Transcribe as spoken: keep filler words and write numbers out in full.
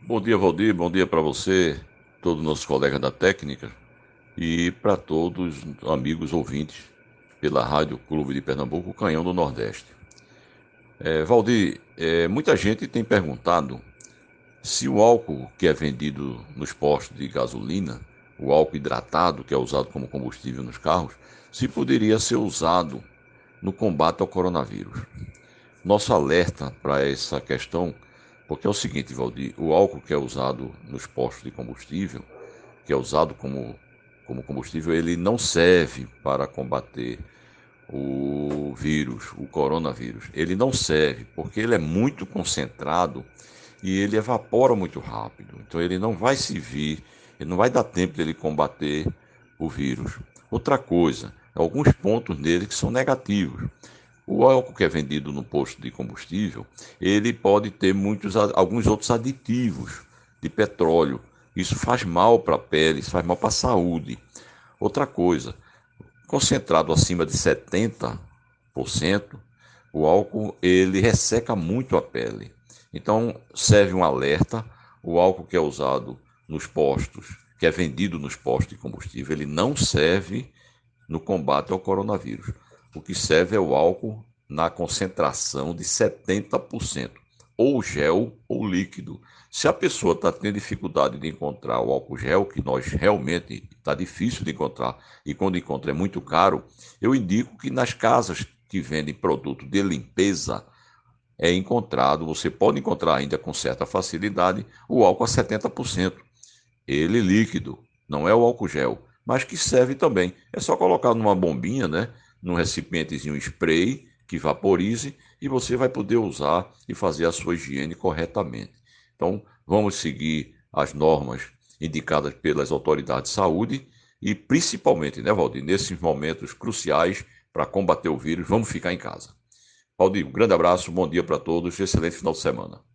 Bom dia, Valdir. Bom dia para você, todos os nossos colegas da técnica e para todos os amigos ouvintes pela Rádio Clube de Pernambuco, o Canhão do Nordeste. É, Valdir, é, muita gente tem perguntado se o álcool que é vendido nos postos de gasolina, o álcool hidratado que é usado como combustível nos carros, se poderia ser usado no combate ao coronavírus. Nosso alerta para essa questão, porque é o seguinte, Valdir, o álcool que é usado nos postos de combustível, que é usado como, como combustível, ele não serve para combater o vírus, o coronavírus. Ele não serve porque ele é muito concentrado e ele evapora muito rápido. Então ele não vai servir, ele não vai dar tempo de ele combater o vírus. Outra coisa, alguns pontos nele que são negativos. O álcool que é vendido no posto de combustível, ele pode ter muitos, alguns outros aditivos de petróleo. Isso faz mal para a pele, isso faz mal para a saúde. Outra coisa, concentrado acima de setenta por cento, o álcool ele resseca muito a pele. Então serve um alerta, o álcool que é usado nos postos, que é vendido nos postos de combustível, ele não serve no combate ao coronavírus. O que serve é o álcool na concentração de setenta por cento, ou gel ou líquido. Se a pessoa está tendo dificuldade de encontrar o álcool gel, que nós realmente está difícil de encontrar, e quando encontra é muito caro, eu indico que nas casas que vendem produto de limpeza é encontrado, você pode encontrar ainda com certa facilidade, o álcool a setenta por cento. Ele líquido, não é o álcool gel, mas que serve também. É só colocar numa bombinha, né? Num recipientezinho spray que vaporize e você vai poder usar e fazer a sua higiene corretamente. Então, vamos seguir as normas indicadas pelas autoridades de saúde e principalmente, né, Valdir, nesses momentos cruciais para combater o vírus, vamos ficar em casa. Valdir, um grande abraço, bom dia para todos, excelente final de semana.